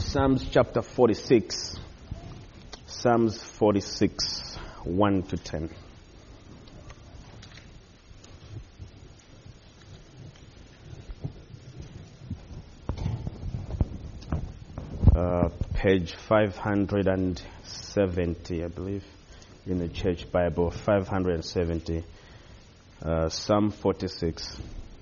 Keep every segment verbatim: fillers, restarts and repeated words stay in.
Psalms chapter forty-six. Psalms forty-six, one to ten. Uh, page five hundred seventy, I believe, in the Church Bible, five hundred seventy, uh, Psalm forty-six.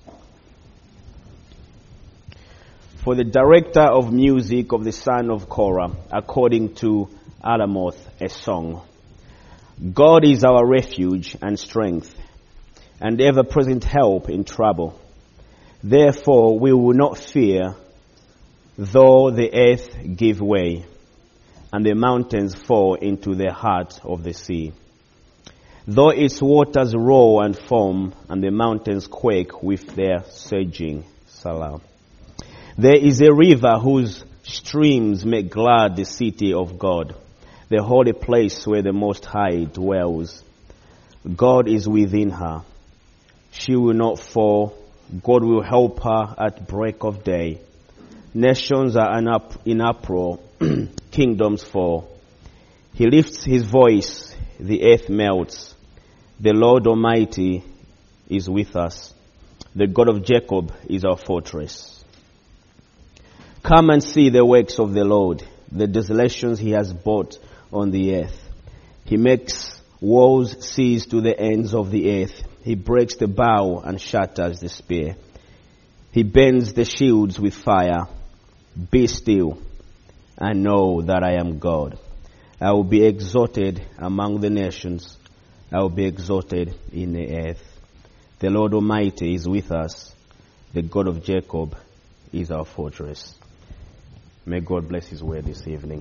For the director of music of the son of Korah, according to Alamoth, a song. God is our refuge and strength, and ever-present help in trouble. Therefore we will not fear, though the earth give way, and the mountains fall into the heart of the sea. Though its waters roar and foam, and the mountains quake with their surging. Salah. There is a river whose streams make glad the city of God, the holy place where the Most High dwells. God is within her. She will not fall. God will help her at break of day. Nations are in uproar, kingdoms fall. He lifts his voice, the earth melts. The Lord Almighty is with us. The God of Jacob is our fortress. Come and see the works of the Lord, the desolations he has brought on the earth. He makes walls cease to the ends of the earth. He breaks the bow and shatters the spear. He bends the shields with fire. Be still and know that I am God. I will be exalted among the nations. I will be exalted in the earth. The Lord Almighty is with us. The God of Jacob is our fortress. May God bless his word this evening.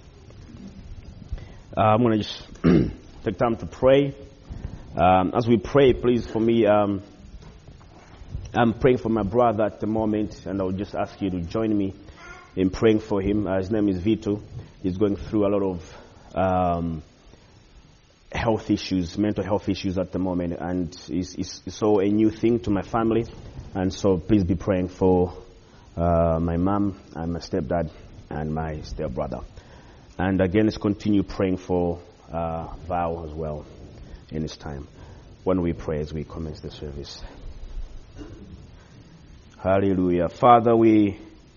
Uh, I'm going to just take time to pray. Um, as we pray, please, for me, um, I'm praying for my brother at the moment, and I'll just ask you to join me in praying for him. Uh, his name is Vito. He's going through a lot of um, health issues, mental health issues at the moment, and it's, it's, it's so a new thing to my family. And so please be praying for uh, my mom and my stepdad and my stepbrother. And again, let's continue praying for uh, Val as well in this time when we pray as we commence the service. Hallelujah. Father, we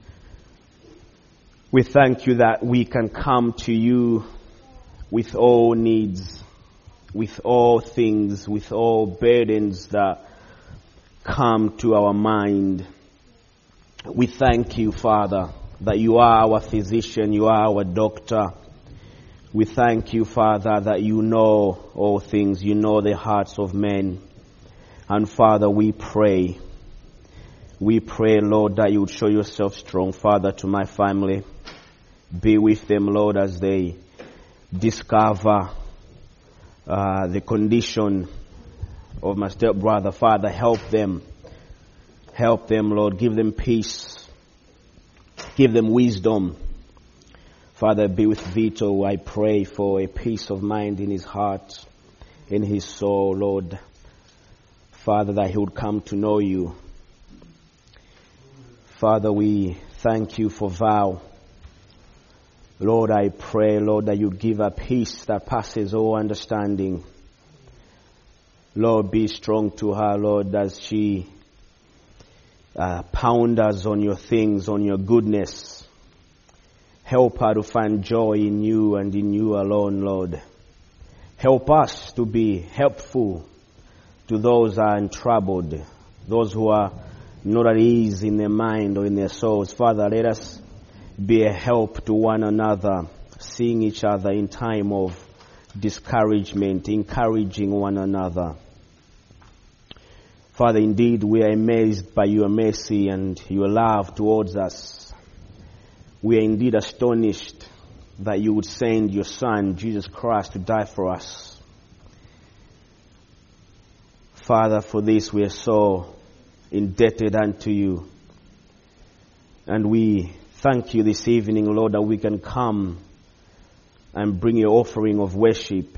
we thank you that we can come to you with all needs, with all things, with all burdens that come to our mind. We thank you, Father, that you are our physician, you are our doctor. We thank you, Father, that you know all things, you know the hearts of men. And Father, we pray, we pray, Lord, that you would show yourself strong, Father, to my family. Be with them, Lord, as they discover uh, the condition of my stepbrother. Father, help them. Help them, Lord. Give them peace. Give them wisdom. Father, be with Vito. I pray for a peace of mind in his heart, in his soul, Lord. Father, that he would come to know you. Father, we thank you for Val. Lord, I pray, Lord, that you give her peace that passes all understanding. Lord, be strong to her, Lord, as she uh, pounders on your things, on your goodness. Help her to find joy in you and in you alone, Lord. Help us to be helpful to those who are troubled, those who are not at ease in their mind or in their souls. Father, let us be a help to one another, seeing each other in time of discouragement, encouraging one another. Father, indeed, we are amazed by your mercy and your love towards us. We are indeed astonished that you would send your Son, Jesus Christ, to die for us. Father, for this we are so indebted unto you. And we thank you this evening, Lord, that we can come and bring your offering of worship.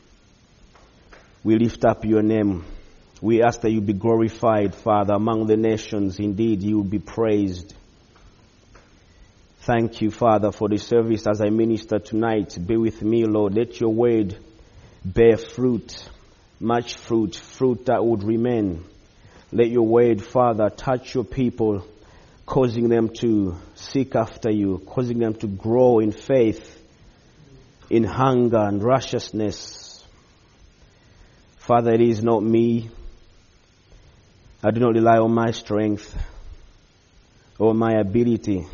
We lift up your name. We ask that you be glorified, Father, among the nations. Indeed, you will be praised. Thank you, Father, for the service as I minister tonight. Be with me, Lord. Let your word bear fruit, much fruit, fruit that would remain. Let your word, Father, touch your people, causing them to seek after you, causing them to grow in faith, in hunger and righteousness. Father, it is not me. I do not rely on my strength or my ability.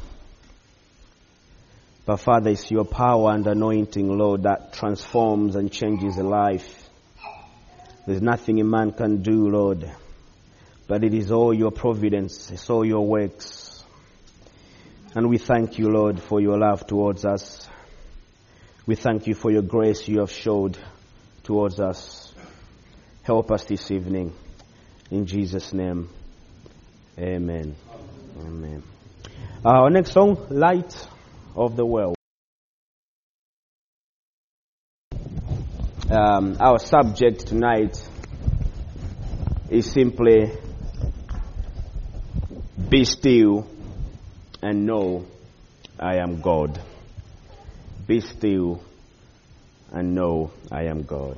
But Father, it's your power and anointing, Lord, that transforms and changes a life. There's nothing a man can do, Lord, but it is all your providence, it's all your works. And we thank you, Lord, for your love towards us. We thank you for your grace you have showed towards us. Help us this evening. In Jesus' name, amen. Amen. Uh, our next song, Light of the World. Um, our subject tonight is simply be still and know I am God. Be still and know I am God.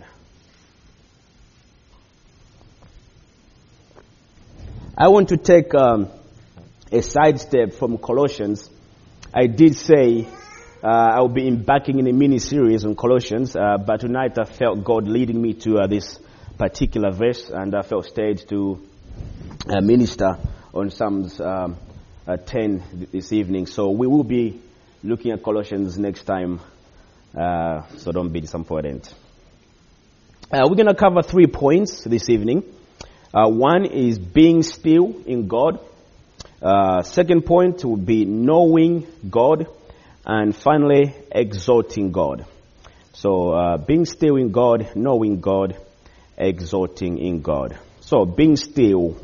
I want to take um, a sidestep from Colossians. I did say uh, I'll be embarking in a mini-series on Colossians, uh, but tonight I felt God leading me to uh, this particular verse, and I felt stirred to uh, minister on Psalms um, uh, ten this evening. So we will be looking at Colossians next time, uh, so don't be disappointed. Uh, we're going to cover three points this evening. Uh, one is being still in God. Uh, second point would be knowing God. And finally, exalting God. So, uh, being still in God, knowing God, exalting in God. So, being still.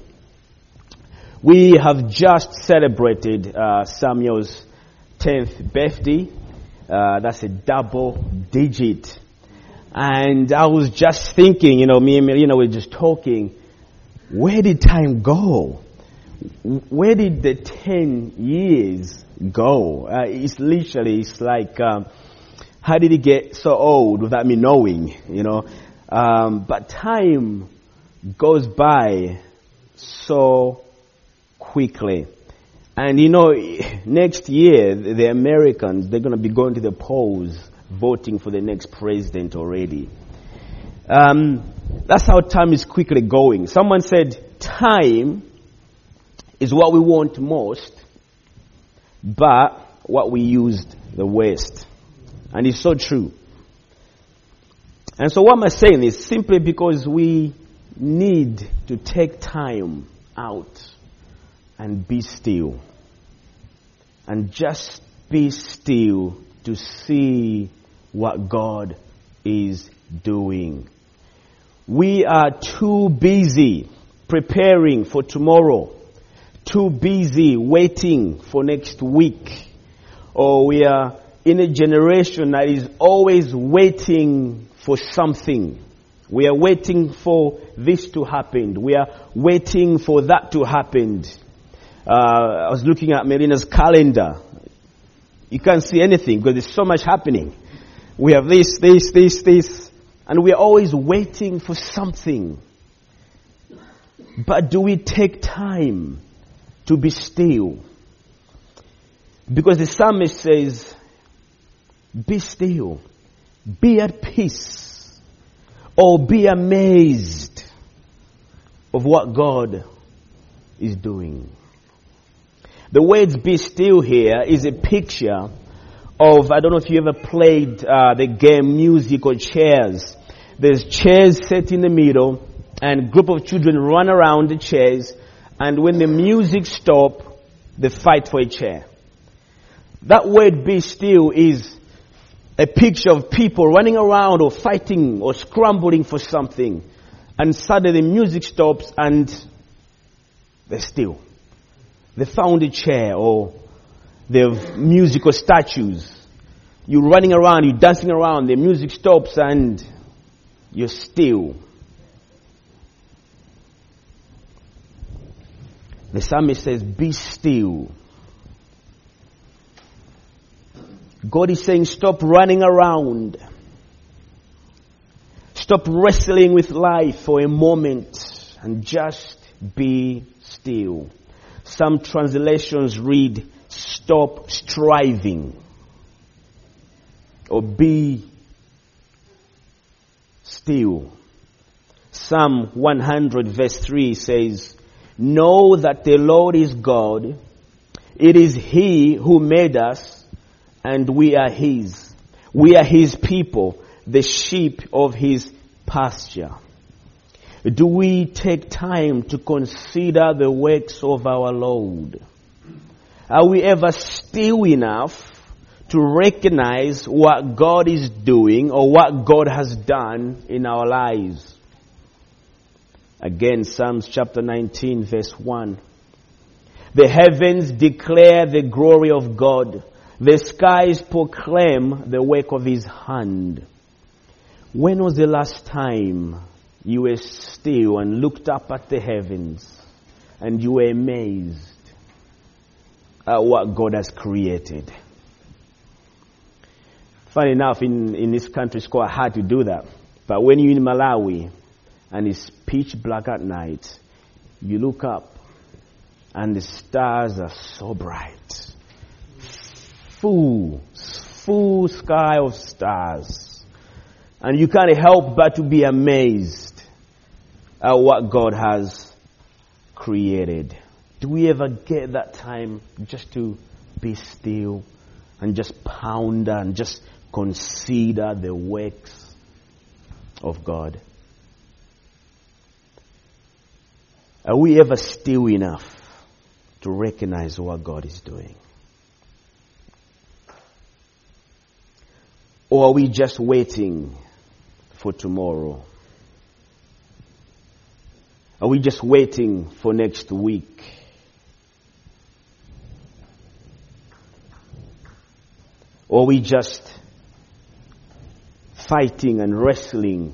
We have just celebrated uh, Samuel's tenth birthday. Uh, that's a double digit. And I was just thinking, you know, me and Melina were just talking, where did time go? Where did the ten years go? Uh, it's literally, it's like, um, how did it get so old without me knowing, you know? Um, but time goes by so quickly. And you know, next year, the Americans, they're going to be going to the polls, voting for the next president already. Um, that's how time is quickly going. Someone said, time is what we want most, but what we used the worst. And it's so true. And so what am I saying is simply because we need to take time out and be still. And just be still to see what God is doing. We are too busy preparing for tomorrow. Too busy waiting for next week. Or we are in a generation that is always waiting for something. We are waiting for this to happen. We are waiting for that to happen. Uh, I was looking at Melina's calendar. You can't see anything because there's so much happening. We have this, this, this, this. And we are always waiting for something. But do we take time to be still? Because the psalmist says, be still, be at peace, or be amazed of what God is doing. The words be still here is a picture of, I don't know if you ever played uh, the game musical chairs. There's chairs set in the middle and a group of children run around the chairs, and when the music stops, they fight for a chair. That word be still is a picture of people running around or fighting or scrambling for something, and suddenly the music stops and they're still. They found a chair, or they have musical statues. You're running around, you're dancing around, the music stops and you're still. The psalmist says, be still. God is saying, stop running around. Stop wrestling with life for a moment and just be still. Some translations read, stop striving, or be still. Psalm one hundred verse three says, know that the Lord is God. It is He who made us, and we are His. We are His people, the sheep of His pasture. Do we take time to consider the works of our Lord? Are we ever still enough to recognize what God is doing or what God has done in our lives? Again, Psalms chapter nineteen verse one. The heavens declare the glory of God. The skies proclaim the work of His hand. When was the last time you were still and looked up at the heavens and you were amazed at what God has created? Funny enough, in, in this country it's quite hard to do that. But when you're in Malawi and it's pitch black at night, you look up and the stars are so bright. Full, full sky of stars. And you can't help but to be amazed at what God has created. Do we ever get that time just to be still and just ponder and just consider the works of God? Are we ever still enough to recognize what God is doing? Or are we just waiting for tomorrow? Are we just waiting for next week? Or are we just fighting and wrestling,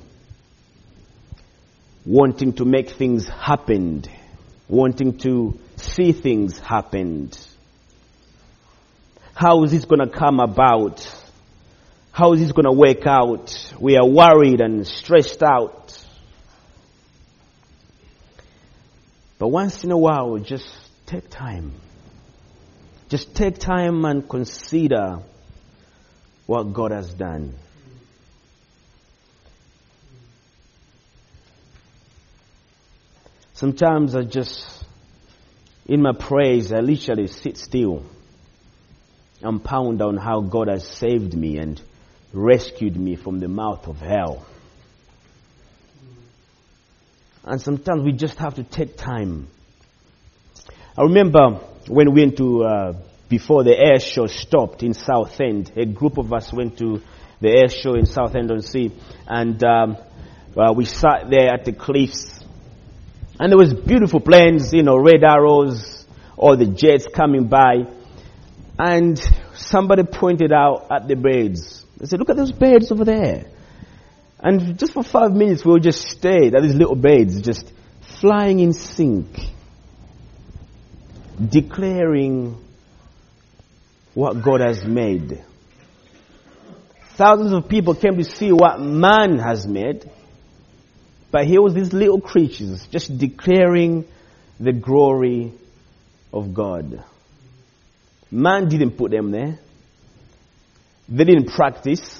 wanting to make things happen, wanting to see things happen? How is this going to come about? How is this going to work out? We are worried and stressed out. But once in a while, just take time. Just take time and consider what God has done. Sometimes I just, in my praise, I literally sit still and pound on how God has saved me and rescued me from the mouth of hell. And sometimes we just have to take time. I remember when we went to, uh, before the air show stopped in Southend, a group of us went to the air show in Southend-on-Sea, and um, well, we sat there at the cliffs, and there was beautiful planes, you know, red arrows, all the jets coming by, and somebody pointed out at the birds. They said, look at those birds over there. And just for five minutes, we just stayed at these little birds, just flying in sync, declaring what God has made. Thousands of people came to see what man has made, but here was these little creatures just declaring the glory of God. Man didn't put them there. They didn't practice.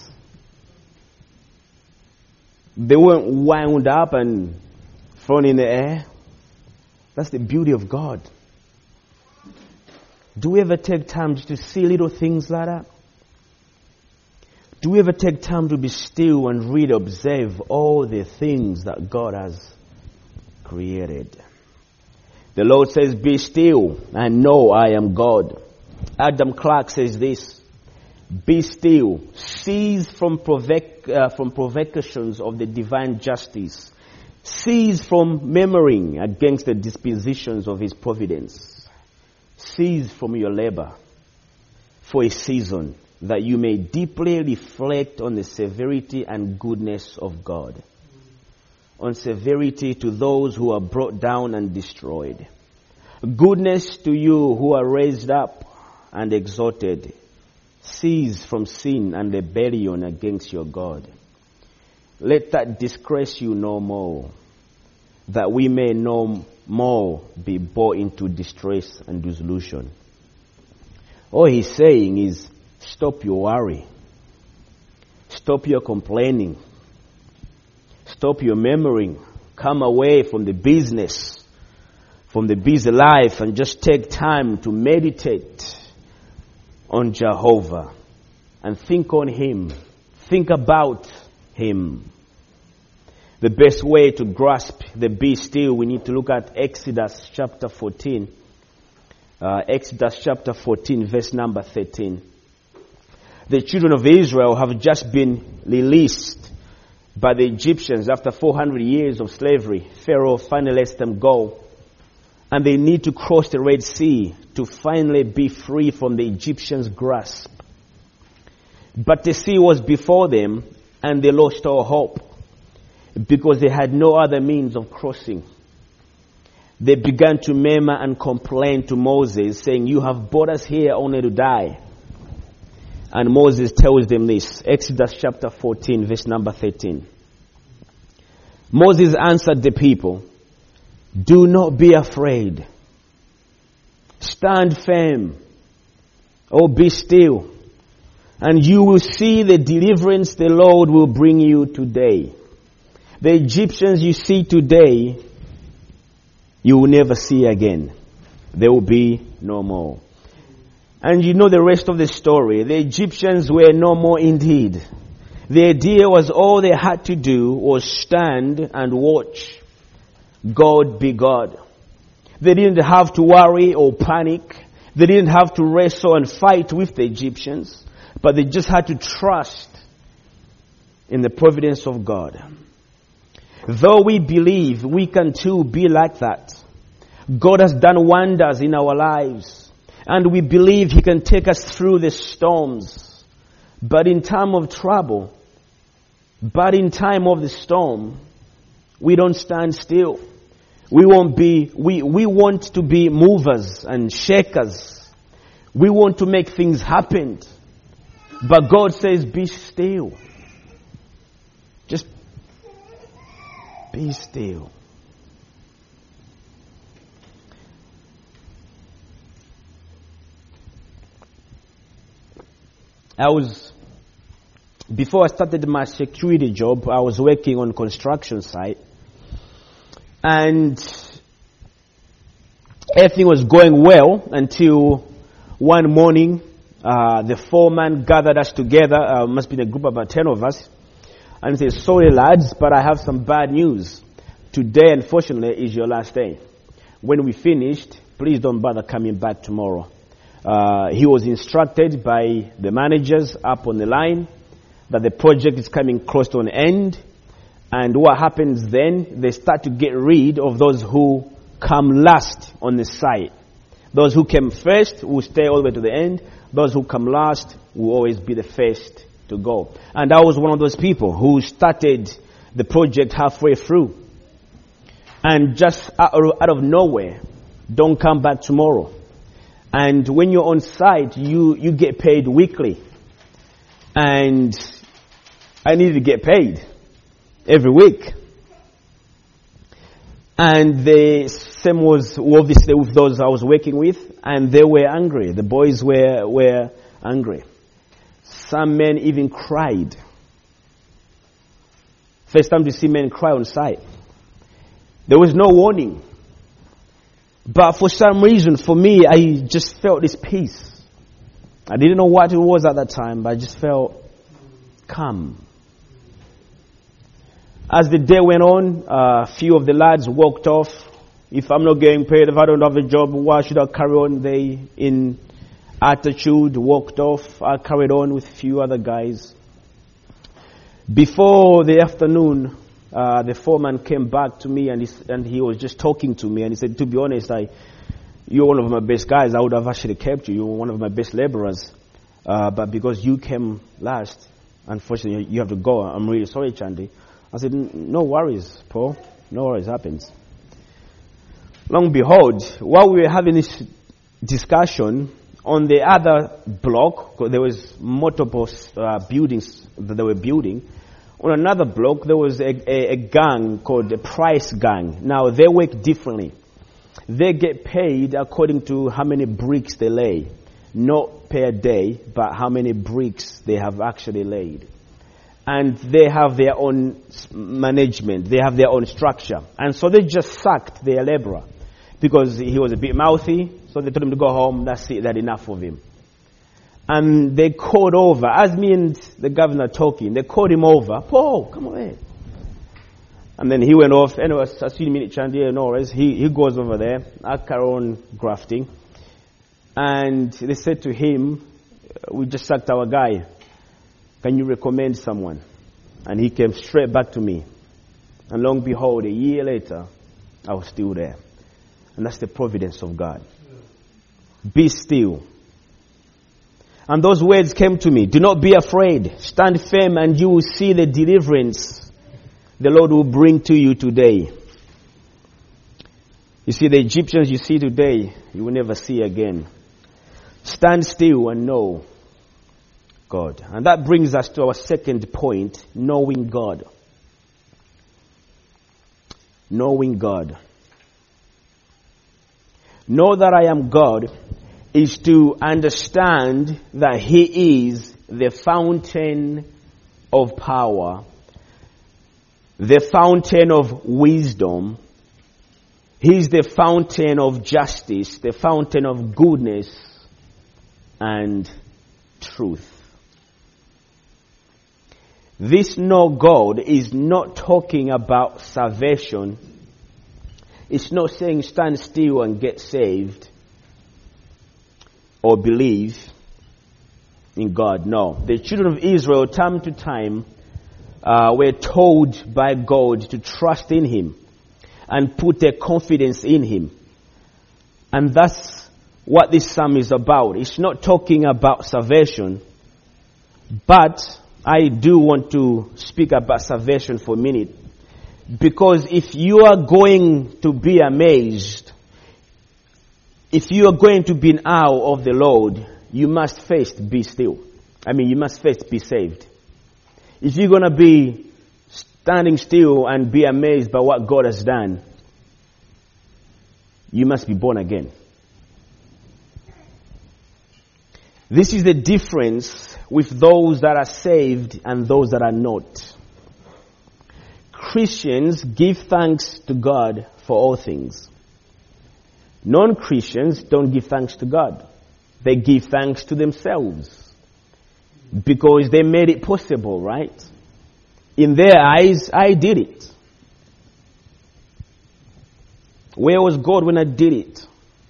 They weren't wound up and thrown in the air. That's the beauty of God. Do we ever take time just to see little things like that? Do we ever take time to be still and really observe all the things that God has created? The Lord says, be still and know I am God. Adam Clark says this, be still, cease from, provoc- uh, from provocations of the divine justice, cease from murmuring against the dispositions of His providence, cease from your labor for a season, that you may deeply reflect on the severity and goodness of God, on severity to those who are brought down and destroyed, goodness to you who are raised up and exalted, Cease from sin and rebellion against your God. Let that disgrace you no more, that we may no more be brought into distress and dissolution. All he's saying is, stop your worry. Stop your complaining. Stop your murmuring. Come away from the business, from the busy life, and just take time to meditate on Jehovah and think on Him. Think about Him. The best way to grasp the be still, we need to look at Exodus chapter fourteen. Uh, Exodus chapter fourteen, verse number thirteen. The children of Israel have just been released by the Egyptians after four hundred years of slavery. Pharaoh finally lets them go. And they need to cross the Red Sea to finally be free from the Egyptians' grasp. But the sea was before them, and they lost all hope because they had no other means of crossing. They began to murmur and complain to Moses, saying, "You have brought us here only to die." And Moses tells them this, Exodus chapter fourteen, verse number thirteen. Moses answered the people, "Do not be afraid. Stand firm, or be still, and you will see the deliverance the Lord will bring you today. The Egyptians you see today, you will never see again. There will be no more." And you know the rest of the story. The Egyptians were no more indeed. The idea was all they had to do was stand and watch God be God. They didn't have to worry or panic. They didn't have to wrestle and fight with the Egyptians. But they just had to trust in the providence of God. Though we believe we can too be like that. God has done wonders in our lives. And we believe He can take us through the storms. But in time of trouble, but in time of the storm, we don't stand still. We won't be, we, we want to be movers and shakers. We want to make things happen. But God says, be still. Just be still. I was, before I started my security job, I was working on construction site. And everything was going well until one morning, uh, the foreman gathered us together, uh, must be a group of about ten of us, and said, "Sorry lads, but I have some bad news. Today, unfortunately, is your last day. When we finished, please don't bother coming back tomorrow." Uh, he was instructed by the managers up on the line that the project is coming close to an end. And what happens then, they start to get rid of those who come last on the site. Those who came first will stay all the way to the end. Those who come last will always be the first to go. And I was one of those people who started the project halfway through. And just out of nowhere, don't come back tomorrow. And when you're on site, you, you get paid weekly. And I needed to get paid every week. And the same was obviously with those I was working with, and they were angry. The boys were, were angry. Some men even cried. First time to see men cry on site. There was no warning. But for some reason, for me, I just felt this peace. I didn't know what it was at that time, but I just felt calm. As the day went on, a uh, few of the lads walked off. If I'm not getting paid, if I don't have a job, why should I carry on? They, in attitude, walked off. I carried on with a few other guys. Before the afternoon, Uh, the foreman came back to me and he, and he was just talking to me and he said, "To be honest, I, you're one of my best guys. I would have actually kept you. You're one of my best laborers. Uh, but because you came last, unfortunately, you have to go. I'm really sorry, Chandy." I said, "No worries, Paul. No worries, happens." Long behold, while we were having this discussion on the other block, there was multiple uh, buildings that they were building. On another block, there was a, a, a gang called the Price Gang. Now, they work differently. They get paid according to how many bricks they lay. Not per day, but how many bricks they have actually laid. And they have their own management. They have their own structure. And so they just sacked their laborer because he was a bit mouthy. So they told him to go home. That's it. They had enough of him. And they called over, as me and the governor talking, they called him over. Paul, come on in. And then he went off. Anyway, I see minute Chandier Norris. He, he goes over there, at Caron grafting. And they said to him, we just sacked our guy. Can you recommend someone? And he came straight back to me. And long behold, a year later, I was still there. And that's the providence of God. Be still. And those words came to me. Do not be afraid. Stand firm and you will see the deliverance the Lord will bring to you today. You see, the Egyptians you see today, you will never see again. Stand still and know God. And that brings us to our second point, knowing God. Knowing God. Know that I am God is to understand that He is the fountain of power, the fountain of wisdom. He is the fountain of justice, the fountain of goodness and truth. This know God is not talking about salvation. It's not saying stand still and get saved or believe in God. No. The children of Israel, time to time, uh, were told by God to trust in Him and put their confidence in Him. And that's what this psalm is about. It's not talking about salvation, but I do want to speak about salvation for a minute. Because if you are going to be amazed, if you are going to be in awe of the Lord, you must first be still. I mean, you must first be saved. If you're going to be standing still and be amazed by what God has done, you must be born again. This is the difference with those that are saved and those that are not. Christians give thanks to God for all things. Non-Christians don't give thanks to God. They give thanks to themselves. Because they made it possible, right? In their eyes, I did it. Where was God when I did it?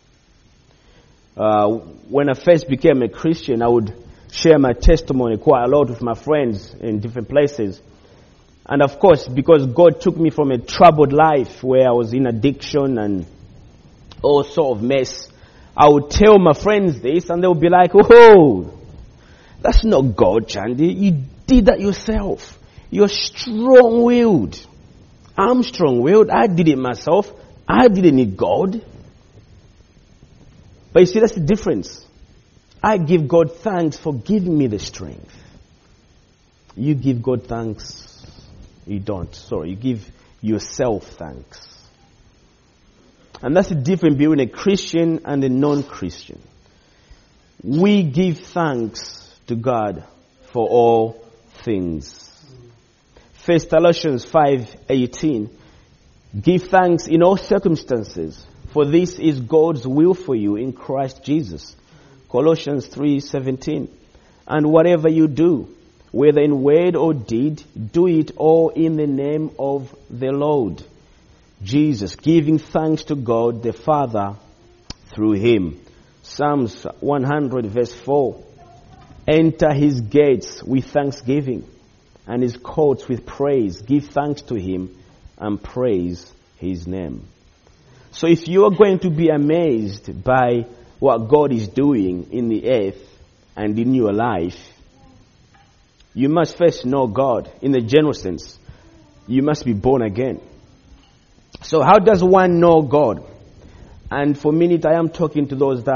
Uh, when I first became a Christian, I would share my testimony quite a lot with my friends in different places. And of course, because God took me from a troubled life where I was in addiction and all sort of mess, I would tell my friends this and they would be like, oh, that's not God, Chandy. You did that yourself. You're strong-willed. I'm strong-willed. I did it myself. I didn't need God. But you see, that's the difference. I give God thanks for giving me the strength. You give God thanks. You don't. Sorry, you give yourself thanks. And that's the difference between a Christian and a non-Christian. We give thanks to God for all things. First Thessalonians five eighteen. Give thanks in all circumstances, for this is God's will for you in Christ Jesus. Colossians three seventeen. And whatever you do, whether in word or deed, do it all in the name of the Lord Jesus, giving thanks to God the Father through Him. Psalms one hundred verse four. Enter His gates with thanksgiving and His courts with praise. Give thanks to Him and praise His name. So if you are going to be amazed by what God is doing in the earth and in your life, you must first know God in the general sense. You must be born again. So how does one know God? And for a minute I am talking to those that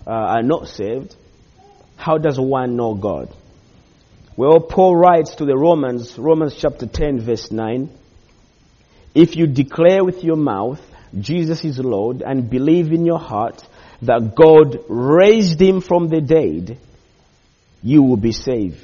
uh, are not saved, how does one know God? Well, Paul writes to the Romans, Romans chapter ten, verse nine, if you declare with your mouth Jesus is Lord and believe in your heart that God raised him from the dead, you will be saved.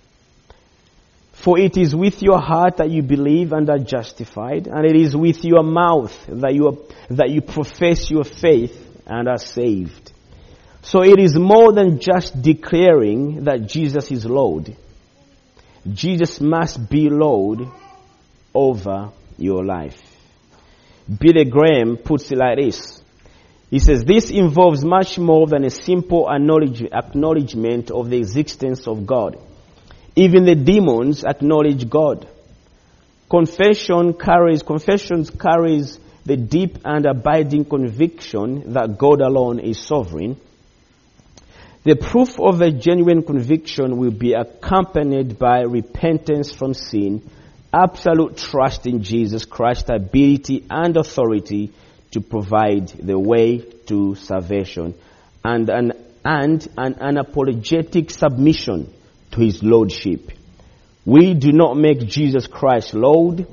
For it is with your heart that you believe and are justified, and it is with your mouth that you are, that you profess your faith and are saved. So it is more than just declaring that Jesus is Lord. Jesus must be Lord over your life. Billy Graham puts it like this. He says, this involves much more than a simple acknowledge, acknowledgement of the existence of God. Even the demons acknowledge God. Confession carries, confessions carries the deep and abiding conviction that God alone is sovereign. The proof of a genuine conviction will be accompanied by repentance from sin, absolute trust in Jesus Christ's ability and authority to provide the way to salvation, and an, and an unapologetic submission to his lordship. We do not make Jesus Christ Lord.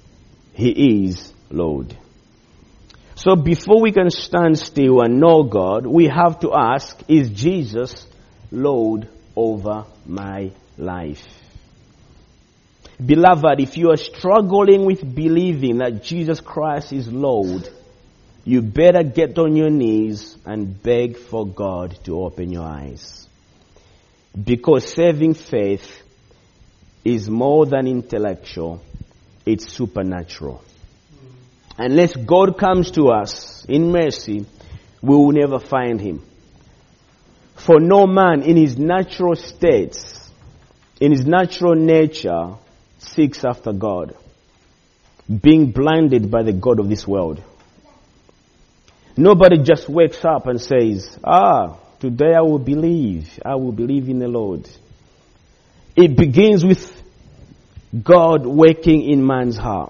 He is Lord. So before we can stand still and know God, we have to ask, is Jesus Lord over my life? Beloved, if you are struggling with believing that Jesus Christ is Lord, you better get on your knees and beg for God to open your eyes. Because saving faith is more than intellectual, it's supernatural. Unless God comes to us in mercy, we will never find him. For no man in his natural states, in his natural nature, seeks after God, being blinded by the God of this world. Nobody just wakes up and says, ah, today I will believe. I will believe in the Lord. It begins with God working in man's heart.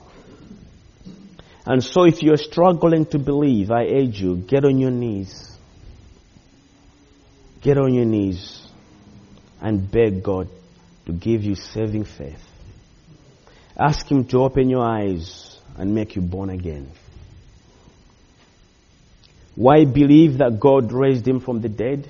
And so if you're struggling to believe, I urge you, get on your knees. Get on your knees and beg God to give you saving faith. Ask him to open your eyes and make you born again. Why believe that God raised him from the dead?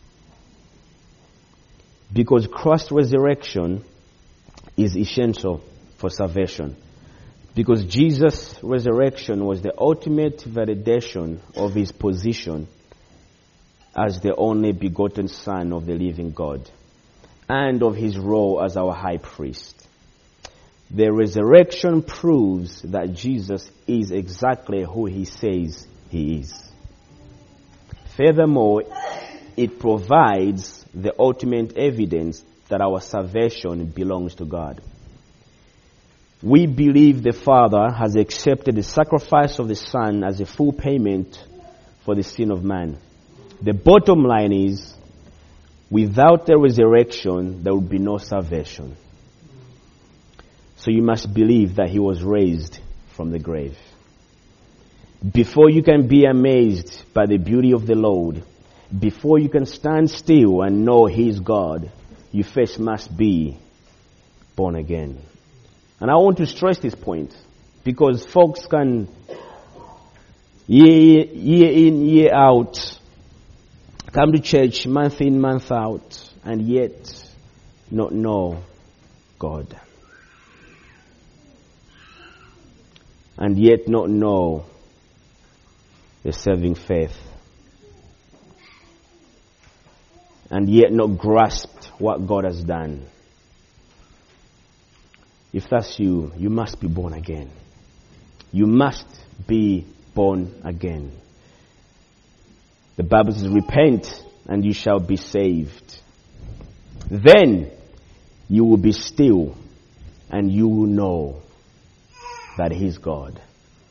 Because Christ's resurrection is essential for salvation. Because Jesus' resurrection was the ultimate validation of his position as the only begotten Son of the living God and of his role as our high priest. The resurrection proves that Jesus is exactly who he says he is. Furthermore, it provides the ultimate evidence that our salvation belongs to God. We believe the Father has accepted the sacrifice of the Son as a full payment for the sin of man. The bottom line is, without the resurrection, there will be no salvation. So you must believe that he was raised from the grave. Before you can be amazed by the beauty of the Lord, before you can stand still and know he is God, you first must be born again. And I want to stress this point, because folks can year, year in, year out, come to church month in, month out, and yet not know God. And yet not know the saving faith. And yet not grasped what God has done. If that's you, you must be born again. You must be born again. The Bible says, repent and you shall be saved. Then you will be still and you will know that he's God.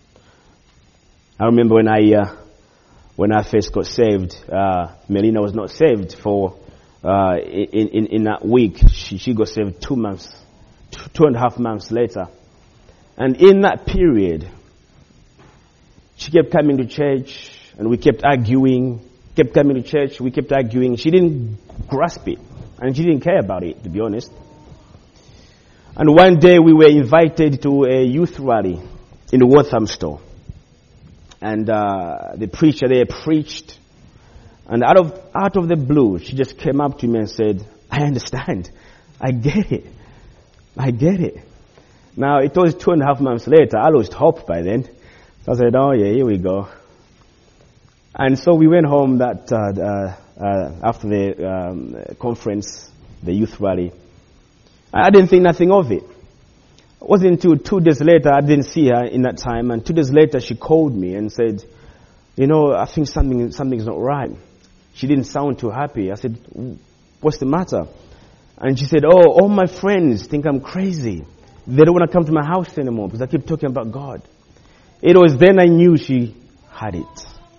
I remember when I uh, when I first got saved, uh, Melina was not saved for uh, in, in in that week. She she got saved two months, two, two and a half months later, and in that period, she kept coming to church, and we kept arguing, kept coming to church. We kept arguing. She didn't grasp it. And she didn't care about it, to be honest. And one day we were invited to a youth rally in Walthamstow. And uh, the preacher there preached. And out of out of the blue, she just came up to me and said, I understand. I get it. I get it. Now, it was two and a half months later. I lost hope by then. So I said, oh, yeah, here we go. And so we went home that uh, uh, uh, after the um, conference, the youth rally. I didn't think nothing of it. It wasn't until two days later, I didn't see her in that time. And two days later, she called me and said, you know, I think something something's not right. She didn't sound too happy. I said, what's the matter? And she said, oh, all my friends think I'm crazy. They don't want to come to my house anymore because I keep talking about God. It was then I knew she had it.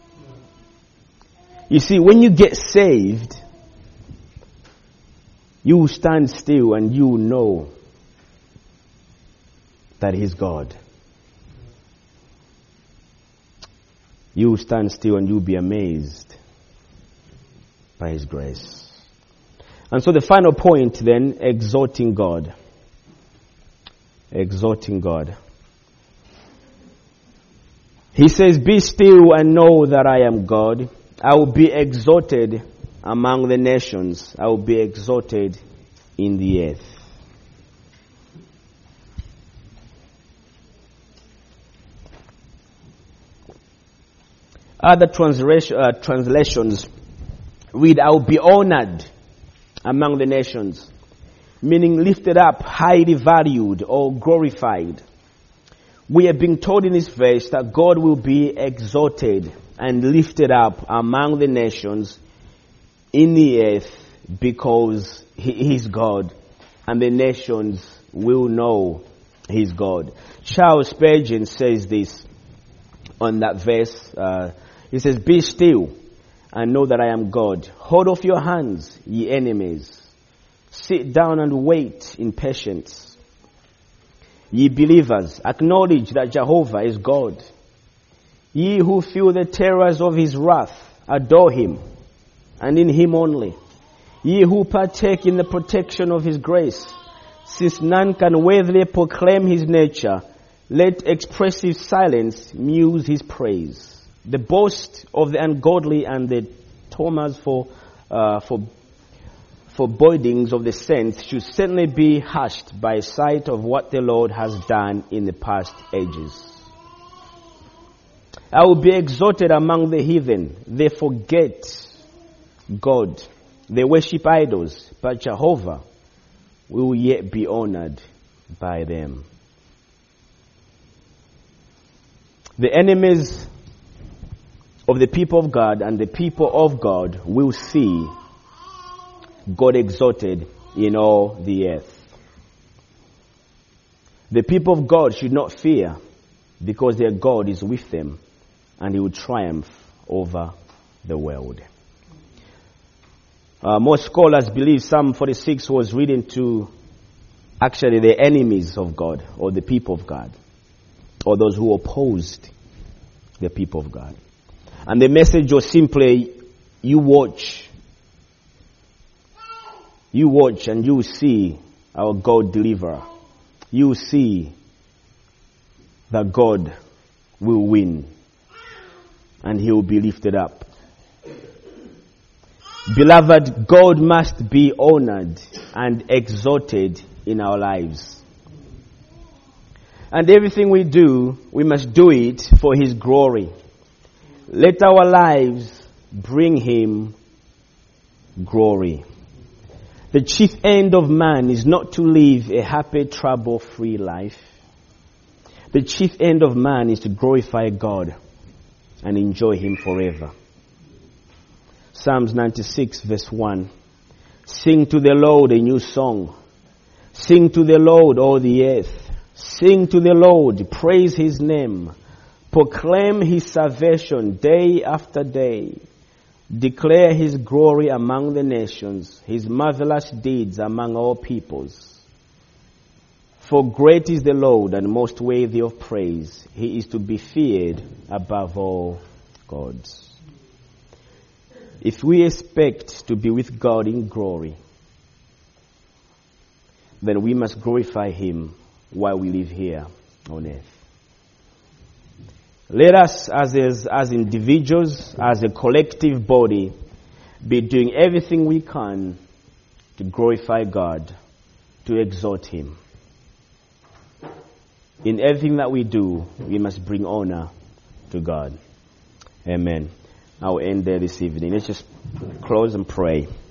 You see, when you get saved, you stand still and you know that He's God. You stand still and you'll be amazed by His grace. And so the final point then, exalting God. Exalting God. He says, be still and know that I am God. I will be exalted among the nations. I will be exalted in the earth. Other translation, uh, translations read, I will be honored among the nations, meaning lifted up, highly valued or glorified. We are being told in this verse that God will be exalted and lifted up among the nations in the earth because He is God, and the nations will know He's God. Charles Spurgeon says this on that verse. Uh, he says, be still and know that I am God. Hold off your hands, ye enemies. Sit down and wait in patience. Ye believers, acknowledge that Jehovah is God. Ye who feel the terrors of His wrath, adore Him, and in Him only. Ye who partake in the protection of His grace, since none can worthily proclaim His nature, let expressive silence muse His praise. The boast of the ungodly and the torments for uh, for forebodings of the saints should certainly be hushed by sight of what the Lord has done in the past ages. I will be exalted among the heathen. They forget God. They worship idols, but Jehovah will yet be honored by them. The enemies of the people of God and the people of God will see God exalted in all the earth. The people of God should not fear because their God is with them and He will triumph over the world. Uh, most scholars believe Psalm forty-six was written to actually the enemies of God or the people of God or those who opposed the people of God. And the message was simply, you watch. You watch and you see our God deliverer. You see that God will win and He will be lifted up. Beloved, God must be honored and exalted in our lives. And everything we do, we must do it for His glory. Let our lives bring Him glory. The chief end of man is not to live a happy, trouble-free life. The chief end of man is to glorify God and enjoy Him forever. Psalms ninety-six verse one. Sing to the Lord a new song. Sing to the Lord, all the earth. Sing to the Lord, praise His name. Proclaim His salvation day after day. Declare His glory among the nations, His marvelous deeds among all peoples. For great is the Lord and most worthy of praise. He is to be feared above all gods. If we expect to be with God in glory, then we must glorify Him while we live here on earth. Let us, as, as, as individuals, as a collective body, be doing everything we can to glorify God, to exalt Him. In everything that we do, we must bring honor to God. Amen. I'll end there this evening. Let's just close and pray.